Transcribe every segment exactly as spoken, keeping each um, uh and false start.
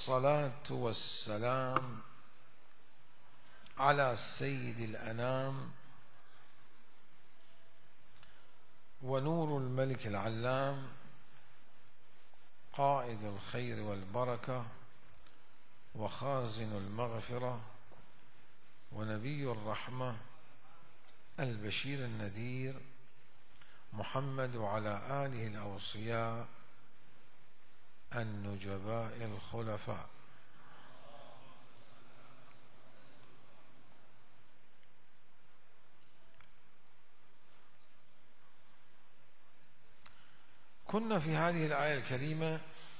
والصلاة والسلام على سيد الأنام ونور الملك العلام قائد الخير والبركة وخازن المغفرة ونبي الرحمة البشير النذير محمد وعلى آله الأوصياء النجباء الخلفاء. كنا في هذه الآية الكريمة: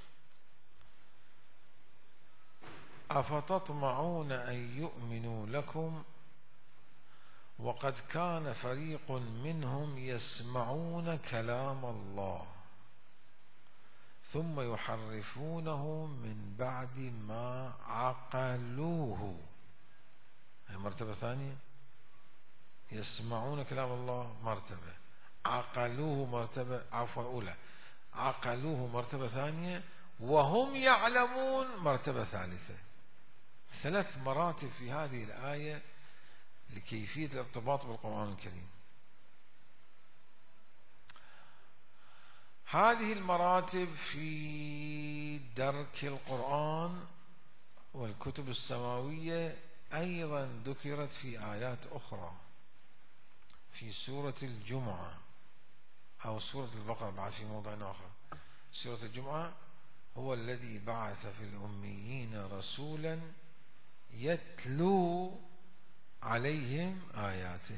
أفتطمعون أن يؤمنوا لكم وقد كان فريق منهم يسمعون كلام الله ثم يحرفونه من بعد ما عقلوه. هي مرتبة ثانية. يسمعون كلام الله مرتبة، عقلوه مرتبة عفوا أولى، عقلوه مرتبة ثانية، وهم يعلمون مرتبة ثالثة. ثلاث مراتب في هذه الآية لكيفية الارتباط بالقرآن الكريم. هذه المراتب في درك القرآن والكتب السماوية أيضا ذكرت في آيات أخرى في سورة الجمعة أو سورة البقرة بعد في موضع آخر. سورة الجمعة: هو الذي بعث في الأميين رسولا يتلو عليهم آياته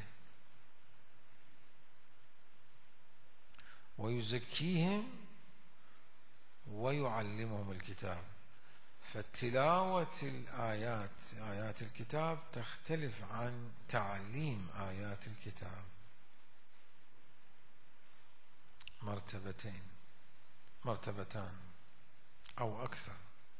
ويزكيهم ويعلمهم الكتاب. فتلاوة الآيات آيات الكتاب تختلف عن تعليم آيات الكتاب مرتبتين مرتبتان أو أكثر.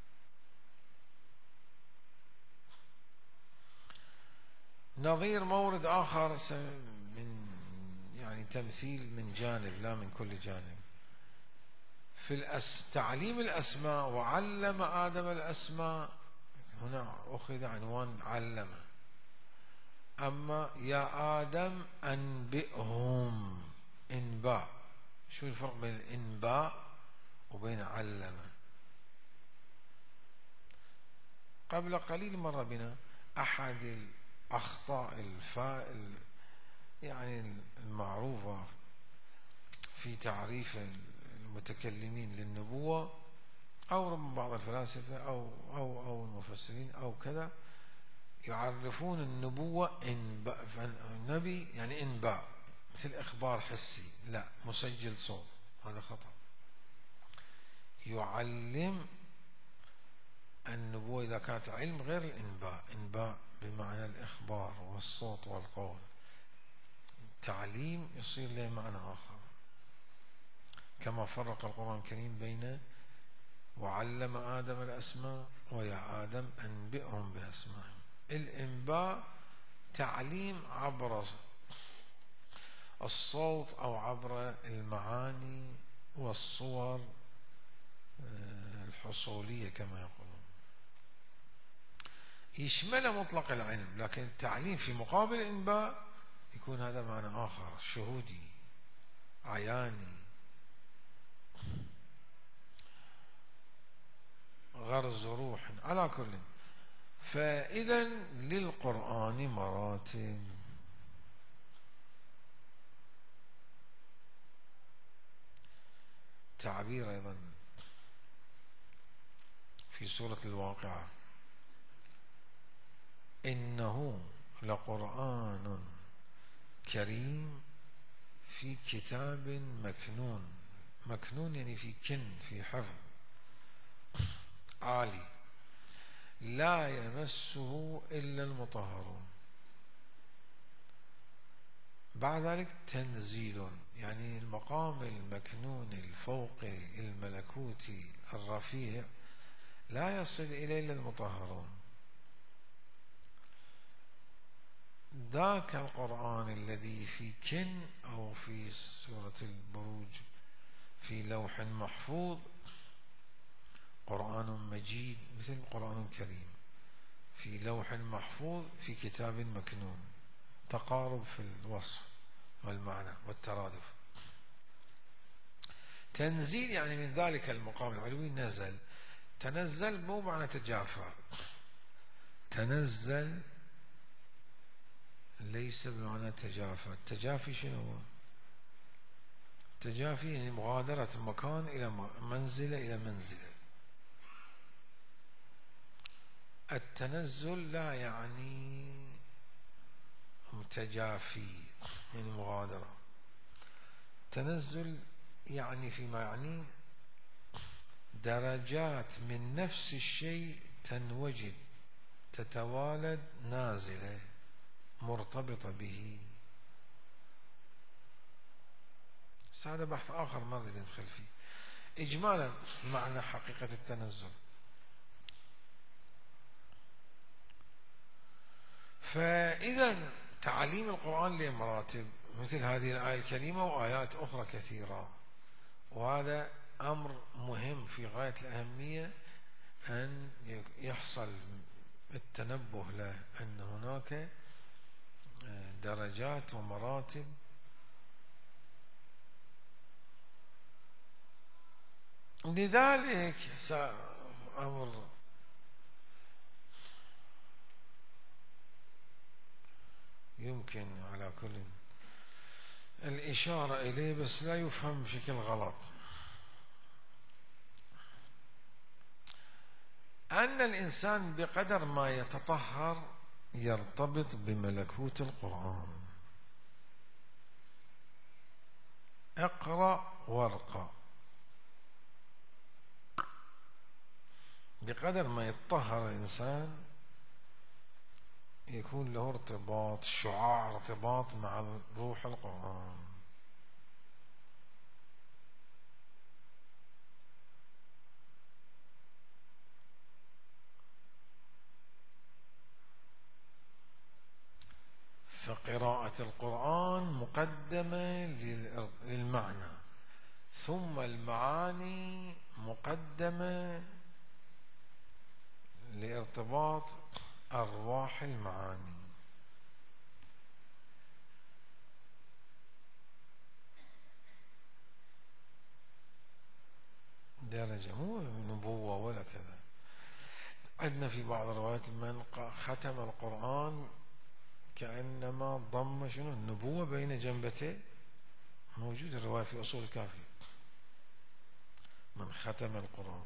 نظير مورد آخر من يعني تمثيل من جانب لا من كل جانب في الأس... تعليم الأسماء. وعلم آدم الأسماء، هنا أخذ عنوان علم. أما يا آدم أنبئهم، إنباء. شو الفرق بين الإنباء وبين علم؟ قبل قليل مر بنا أحد الأخطاء الفائل يعني المعروفة في تعريف المتكلمين للنبوة أو ربما بعض الفلاسفة أو أو أو المفسرين أو كذا يعرفون النبوة إنباء. النبي يعني إنباء مثل إخبار حسي، لا مسجل صوت، هذا خطأ. يعلم النبوة إذا كانت علم غير الإنباء. إنباء بمعنى الإخبار والصوت والقول. التعليم يصير له معنى آخر، كما فرق القرآن الكريم بين وعلم آدم الأسماء ويا آدم أنبئهم بأسمائهم. الإنباء تعليم عبر الصوت أو عبر المعاني والصور الحصولية كما يقولون. يشمل مطلق العلم، لكن التعليم في مقابل الإنباء يكون هذا معنى آخر، شهودي عياني، غرز روح. على كل، فإذا للقرآن مراتب. تعبير أيضا في سورة الواقعة: إنه لقرآن كريم في كتاب مكنون. مكنون يعني في كن، في حفظ عالي، لا يمسه إلا المطهرون. بعد ذلك تنزيل، يعني المقام المكنون الفوقي الملكوتي الرفيع لا يصل إليه إلا المطهرون. ذاك القرآن الذي في كن أو في سورة البروج في لوح محفوظ قرآن مجيد مثل قرآن كريم، في لوح محفوظ، في كتاب مكنون، تقارب في الوصف والمعنى والترادف. تنزيل يعني من ذلك المقام العلوي نزل. تنزل مو معنى تجافى، تنزل ليس بمعنى تجافى. التجافي شنو هو؟ التجافي يعني مغادرة مكان إلى منزلة إلى منزلة. التنزل لا يعني تجافي يعني مغادرة. التنزل يعني فيما يعني درجات من نفس الشيء تنوجد تتوالد نازلة مرتبطة به. هذا بحث آخر ما نريد ندخل فيه. إجمالا معنى حقيقة التنزل. فإذا تعليم القرآن له مراتب مثل هذه الآية الكريمة وآيات أخرى كثيرة، وهذا أمر مهم في غاية الأهمية أن يحصل التنبه له، أن هناك درجات ومراتب لذلك. أمر يمكن على كل الإشارة إليه بس لا يفهم بشكل غلط. أن الإنسان بقدر ما يتطهر يرتبط بملكوت القرآن. اقرأ وارقى. بقدر ما يتطهر الإنسان يكون له ارتباط، شعاع ارتباط مع روح القرآن. فقراءة القرآن مقدمة للمعنى، ثم المعاني مقدمة لارتباط أرواح المعاني. درجة مو نبوة ولا كذا. عندنا في بعض الروايات من ختم القرآن كأنما ضم شنو النبوة بين جنبتيه، موجود الرواية في أصول الكافي. من ختم القرآن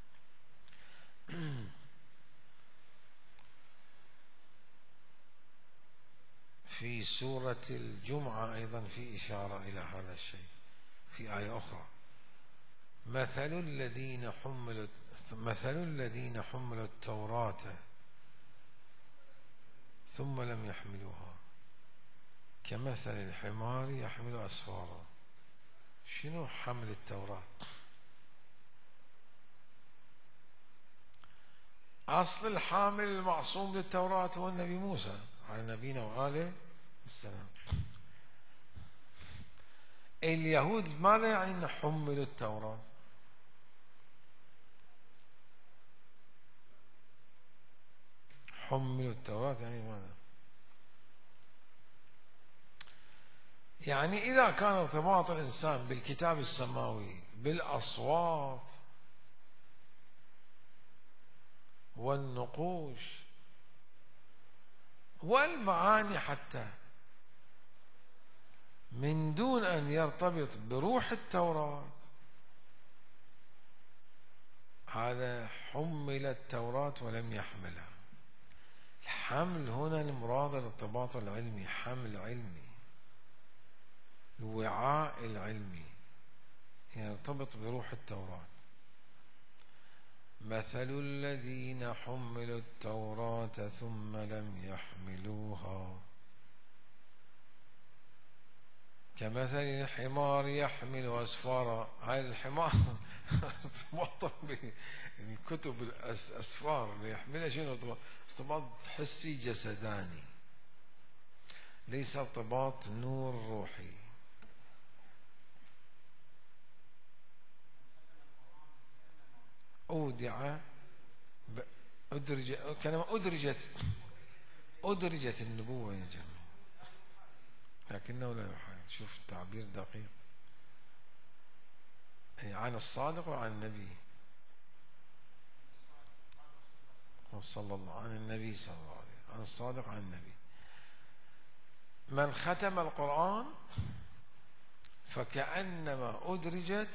في سورة الجمعة أيضا في إشارة إلى هذا الشيء في آية أخرى. مثل الذين حملوا مثل الذين حملوا التوراة ثم لم يحملوها كمثل الحمار يحمل أسفارا. شنو حمل التوراة؟ أصل الحامل المعصوم للتوراة هو النبي موسى على نبينا وآله السلام. اليهود ماذا يعني أن حملوا التوراة؟ حملوا التوراة يعني ماذا؟ يعني إذا كان ارتباط الإنسان بالكتاب السماوي بالأصوات والنقوش والمعاني حتى من دون أن يرتبط بروح التوراة، هذا حمل التوراة ولم يحملها. الحمل هنا المراد الارتباط العلمي، حمل علمي، الوعاء العلمي يرتبط بروح التوراة. مثل الذين حملوا التوراة ثم لم يحملوها كمثل الحمار يحمل أسفارا. هاي الحمار ارتباطا بكتب الأسفار اللي يحملها شنو ارتباط؟ ارتباط حسي جسداني، ليس ارتباط نور روحي. أودع أدرج كلمة أدرجت أدرجت النبوة يا جماعة، لكنه لا يحال. شوف التعبير دقيق، عن الصادق وعن النبي صلى الله، عن النبي صلى الله عليه وسلم، عن الصادق عن النبي. من ختم القرآن فكأنما أدرجت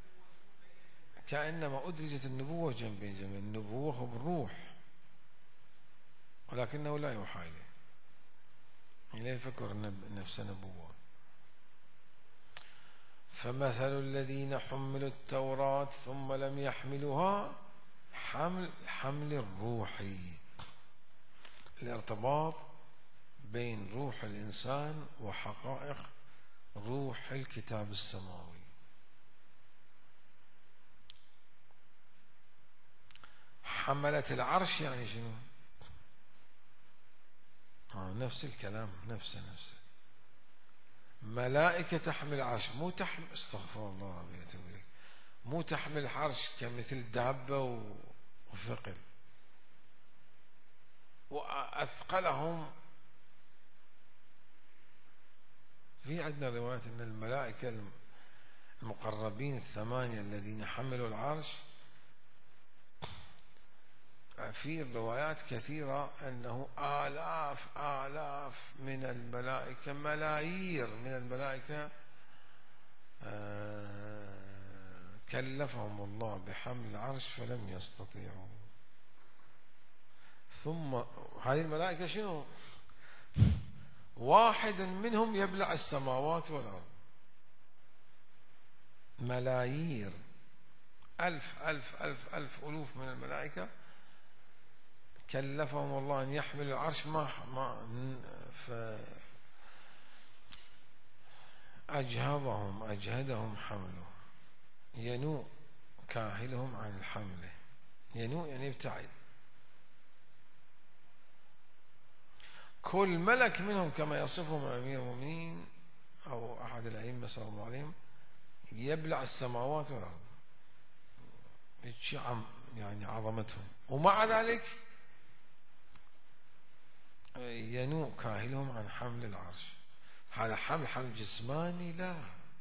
كأنما أدرجت النبوة جنبين جنبين. النبوة بالروح ولكنه لا يوحى إليه، لا يفكر نفسه نبوة. فمثل الذين حملوا التوراة ثم لم يحملوها حمل حمل الروح، الارتباط بين روح الإنسان وحقائق روح الكتاب السماوي. حملة العرش يعني شنو؟ آه نفس الكلام، نفسه نفسه. ملائكة تحمل عرش، مو تحمل، استغفر الله ربي يتوب إليك، مو تحمل عرش كمثل دابة وثقل، وأثقلهم. في عندنا رواية أن الملائكة المقربين الثمانية الذين حملوا العرش، في روايات كثيرة أنه آلاف آلاف من الملائكة، ملايير من الملائكة كلفهم الله بحمل العرش فلم يستطيعوا. ثم هذه الملائكة شنو؟ واحد منهم يبلع السماوات والأرض، ملايير، ألف ألف ألف ألف ألوف من الملائكة كلفهم الله أن يحملوا العرش، ما ما فأجهضهم أجهدهم حمله، ينوء كاهلهم عن الحمل. ينوء يعني يبتعد. كل ملك منهم كما يصفهم أمير المؤمنين أو أحد الأئمة صلى الله عليهم يبلع السماوات والأرض، يعني عظمتهم، ومع ذلك ينوء كاهلهم عن حمل العرش. هذا حمل حمل جسماني؟ لا،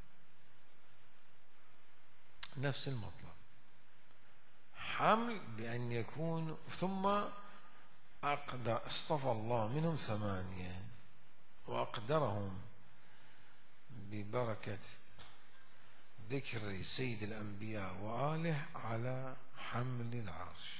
نفس المطلب، حمل بأن يكون. ثم أقدر اصطفى الله منهم ثمانية وأقدرهم ببركة ذكر سيد الأنبياء وآله على حمل العرش.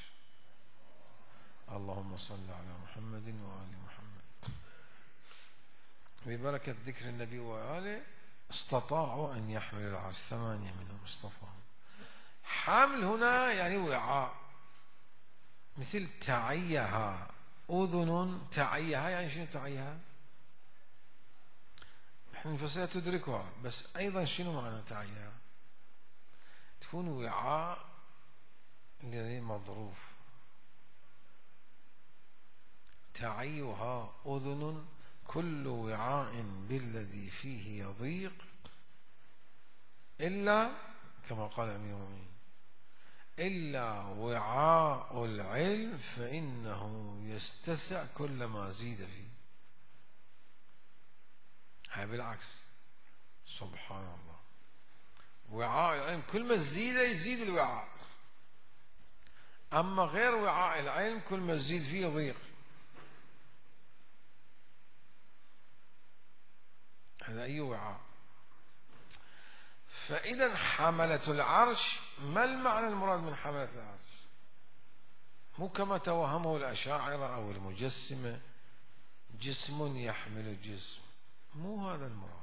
اللهم صل على محمد وآل محمد. ببركة ذكر النبي وآله استطاعوا أن يحملوا العرش، ثمانية منهم اصطفاهم. حمل هنا يعني وعاء، مثل تعيها أذن، تعيها يعني شنو تعيها؟ احنا نفسها تدركها، بس أيضا شنو معنى تعيها؟ تكون وعاء الذي مظروف. تعيها أذن كل وعاء بالذي فيه يضيق إلا كما قال أمير المؤمنين إلا وعاء العلم فإنه يستسع كلما زيد فيه. هاي بالعكس، سبحان الله. وعاء العلم كل ما تزيد يزيد الوعاء، أما غير وعاء العلم كل ما تزيد فيه ضيق. هذا أي وعاء. فإذا حملة العرش، ما المعنى المراد من حملة العرش؟ مو كما توهمه الأشاعرة أو المجسمة، جسم يحمل جسم، مو هذا المراد.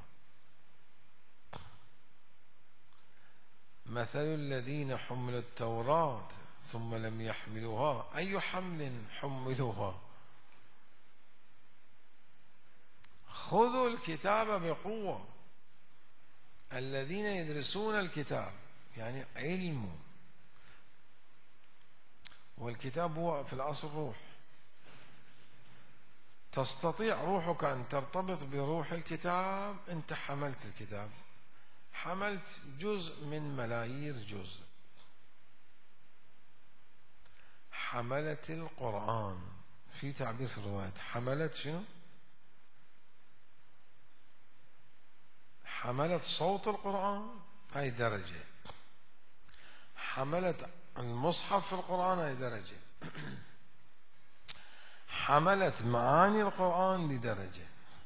مثل الذين حملوا التوراة ثم لم يحملوها، أي حمل حملوها؟ خذوا الكتاب بقوة، الذين يدرسون الكتاب يعني علم، والكتاب هو في الأصل روح. تستطيع روحك أن ترتبط بروح الكتاب. أنت حملت الكتاب، حملت جزء من ملايير جزء. حملة القرآن، في تعبير في الرواية حملة شنو؟ حملة صوت القرآن هاي درجة، حملة المصحف في القرآن هاي درجة، حملة معاني القرآن لدرجة،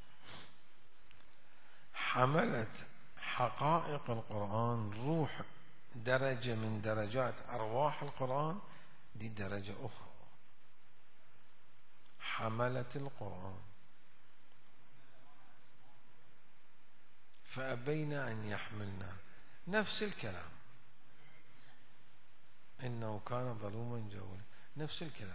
حملة حقائق القرآن روح درجة من درجات أرواح القرآن دي درجة أخرى. حملة القرآن فأبين أن يحملنا، نفس الكلام، إنه كان ظلوما جهولا، نفس الكلام.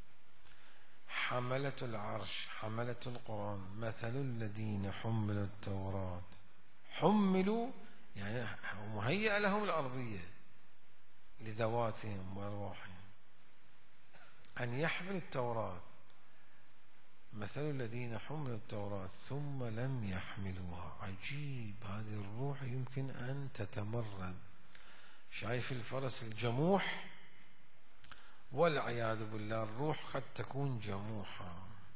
حملة العرش، حملة القرآن، مثل الذين حملوا التوراة، حملوا يعني مهيئة لهم الأرضية لذواتهم وأرواحهم أن يحملوا التوراة، مثل الذين حملوا التوراة ثم لم يحملوها. عجيب، هذه الروح يمكن أن تتمرد. شايف الفرس الجموح؟ والعياذ بالله الروح قد تكون جموحة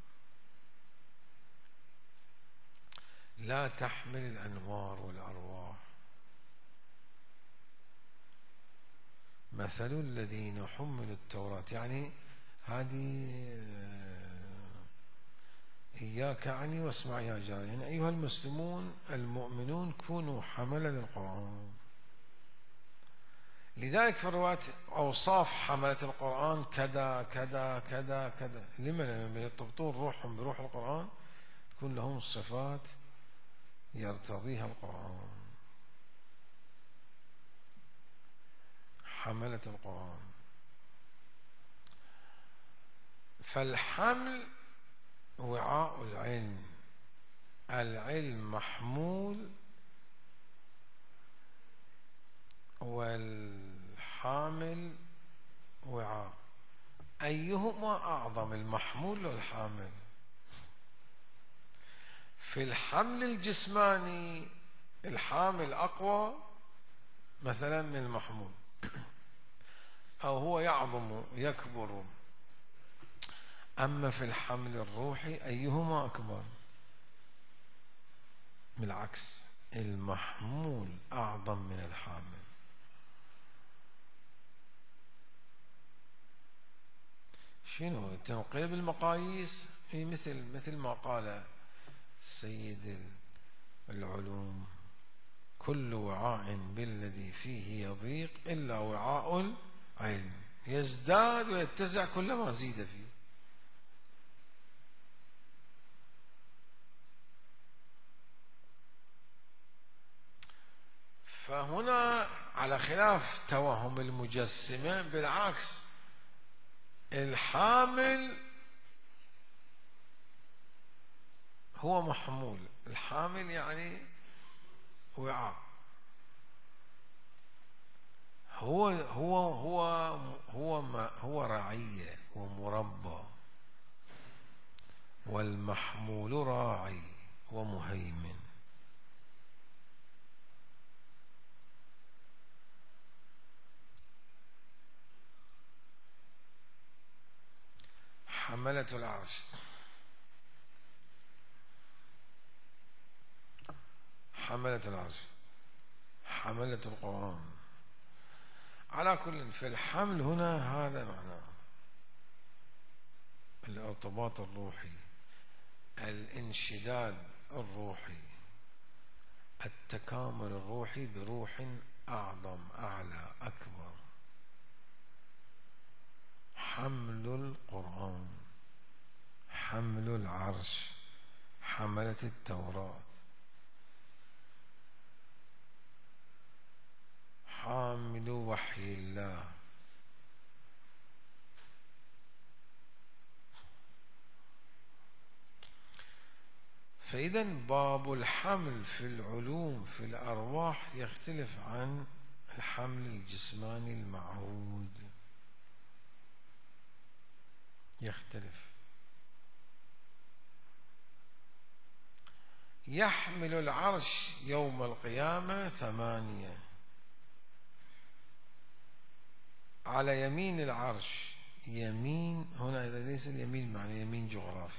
لا تحمل الأنوار والأرواح. مثل الذين حملوا التوراة يعني هذه إياك عني واسمع يا جاري، يعني أيها المسلمون المؤمنون كونوا حملة للقرآن. لذلك في الروايات أوصاف حملة القرآن كذا كذا كذا كذا. لما؟ لما يرتبطون روحهم بروح القرآن تكون لهم صفات يرتضيها القرآن. حملة القرآن. فالحمل وعاء العلم، العلم محمول والحامل وعاء، أيهما أعظم، المحمول والحامل؟ في الحمل الجسماني الحامل أقوى مثلا من المحمول، أو هو يعظم يكبر. أما في الحمل الروحي أيهما أكبر؟ بالعكس، المحمول أعظم من الحامل. شنو تنقيب المقاييس؟ هي مثل مثل ما قال سيد العلوم: كل وعاء بالذي فيه يضيق إلا وعاء العلم، يزداد ويتسع كلما زيد فيه. فهنا على خلاف توهم المجسمة، بالعكس الحامل هو محمول، الحامل يعني وعاء، هو هو هو هو ما هو رعية ومربى، والمحمول راعي ومهيمن. حملة العرش، حملة العرش، حملة القرآن. على كل، في الحمل هنا هذا معناه الارتباط الروحي، الانشداد الروحي، التكامل الروحي بروح أعظم أعلى أكبر. حمل القرآن، حمل العرش، حملة التوراة، حامل وحي الله. فإذا باب الحمل في العلوم في الأرواح يختلف عن الحمل الجسماني المعهود، يختلف. يحمل العرش يوم القيامة ثمانية، على يمين العرش يمين هنا إذا ليس اليمين معنى يمين جغرافي.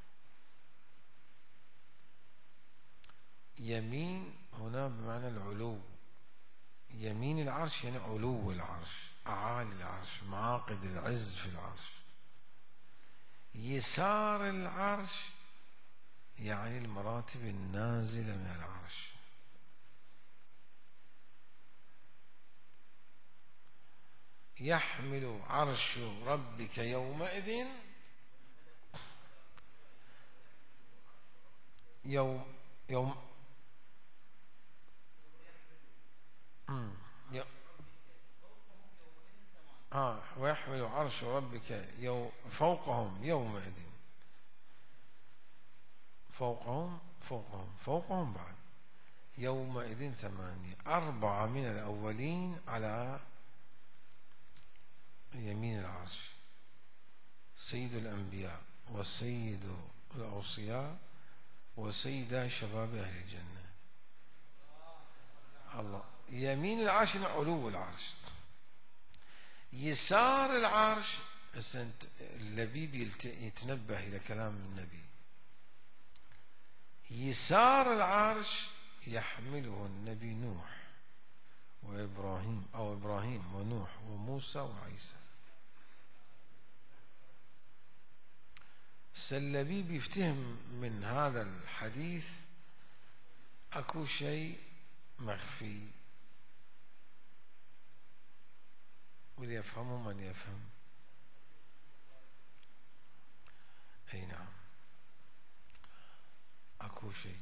يمين هنا بمعنى العلو، يمين العرش يعني علو العرش، أعالي العرش، معاقد العز في العرش. يسار العرش يعني المراتب النازلة من العرش. يحمل عرش ربك يومئذ يوم يوم امم اه ويحمل عرش ربك يوم فوقهم يومئذ، فوقهم فوقهم فوقهم بعد يومئذ ثمانية، أربعة من الأولين على يمين العرش، سيد الأنبياء وسيد الأوصياء وسيد شباب أهل الجنة. الله. يمين العرش علو العرش. يسار العرش اللبيب يتنبه إلى كلام النبي. يسار العرش يحمله النبي نوح وإبراهيم أو إبراهيم ونوح وموسى وعيسى. السلبيب يفتهم من هذا الحديث أكو شيء مخفي، وليفهمه من يفهم. أي نعم أكو شيء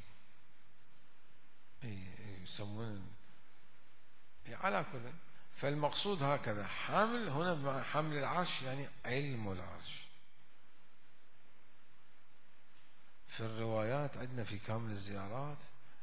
يسمون على كل. فالمقصود هكذا، حمل هنا حمل العرش يعني علم العرش. في الروايات عندنا في كامل الزيارات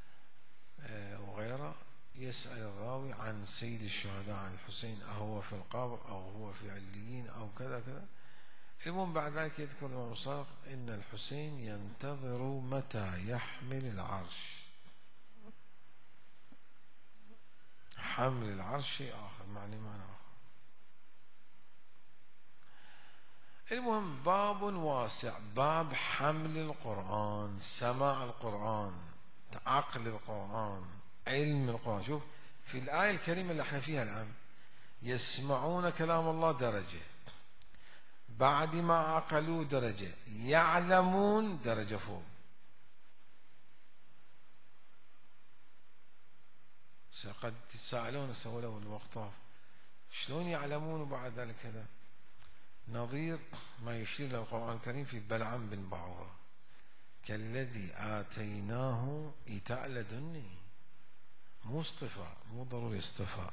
وغيره يسأل الراوي عن سيد الشهداء عن الحسين، أهو في القبر أو هو في عليين أو كذا كذا. المهم بعد ذلك يذكر الإمام الصادق إن الحسين ينتظر متى يحمل العرش. حمل العرش شيء آخر، معني معنى آخر. المهم باب واسع، باب حمل القرآن، سماع القرآن، عقل القرآن، علم القرآن. شوف في الآية الكريمة اللي احنا فيها الآن، يسمعون كلام الله درجة، بعد ما عقلوا درجة، يعلمون درجة فوق. قد تساءلون سولوا الوقت شلون يعلمون وبعد ذلك كذا. نظير ما يشير للقرآن الكريم في بلعم بن بعورة، كالذي آتيناه إيتاء لدني، مو اصطفاء، مو ضروري اصطفاء،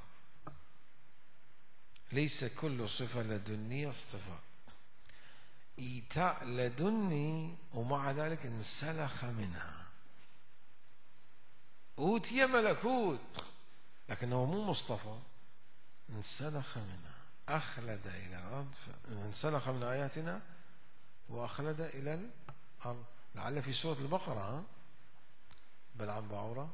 ليس كل صفة لدنية اصطفاء. إيتاء لدني ومع ذلك انسلخ منها، أوتي ملكوت لكنه مو مصطفى، انسلخ منها، أخلد إلى الأرض، انسلخ من آياتنا وأخلد إلى الأرض. لعل في سورة البقرة، ها بلعم بعورة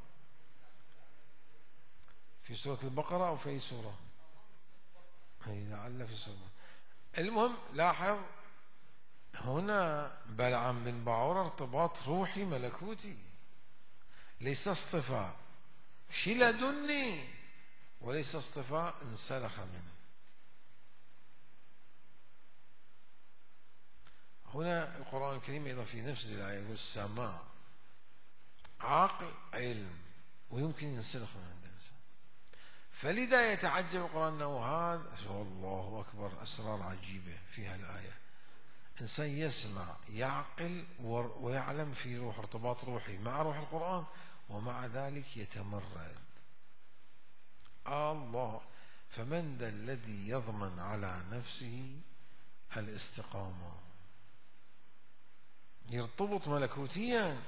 في سورة البقرة أو في أي سورة؟ أي لعل في سورة. المهم لاحظ هنا بلعم بن بعورة ارتباط روحي ملكوتي، ليس اصطفاء، شي لدني، وليس اصطفاء انسلخ منه. هنا القرآن الكريم أيضا في نفس الآية يقول السماع، عقل، علم، ويمكن ينسلخ من عند الإنسان. فلذا يتعجب القرآن أنه هذا الله أكبر، أسرار عجيبة في هالآية. إنسان يسمع يعقل ويعلم في روح، ارتباط روحي مع روح القرآن، ومع ذلك يتمرد. الله. فمن ذا الذي يضمن على نفسه الاستقامة؟ يرتبط ملكوتيا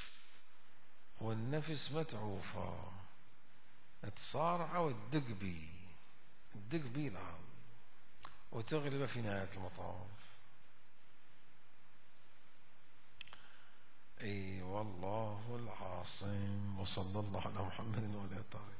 والنفس متعوفة، تصارع وتدق بي تدق بي الأرض وتغلب في نهاية المطاف. اي والله العاصم. وصلى الله على محمد وعلى اله.